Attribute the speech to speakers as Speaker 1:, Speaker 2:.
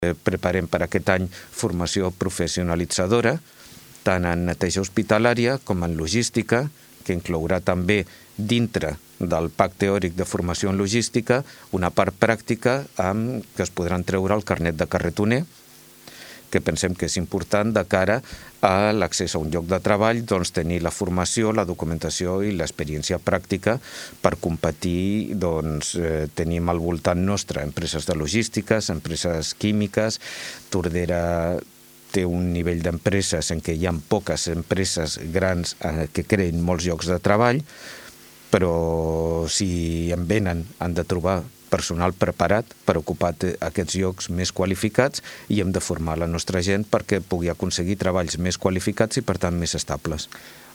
Speaker 1: Preparem per aquest any formació professionalitzadora, tant en neteja hospitalària com en logística, que inclourà també dintre del PAC teòric de formació en logística una part pràctica amb que es podran treure el carnet de carretoner, que pensem que és important de cara a l'accés a un lloc de treball, doncs tenir la formació, la documentació i l'experiència pràctica per competir. Tenim al voltant nostre empreses de logístiques, empreses químiques. Tordera té un nivell d'empreses en què hi ha poques empreses grans que creen molts llocs de treball, però si en venen han de trobar personal preparat per ocupar aquests llocs més qualificats i hem de formar la nostra gent perquè pugui aconseguir treballs més qualificats i, per tant, més estables.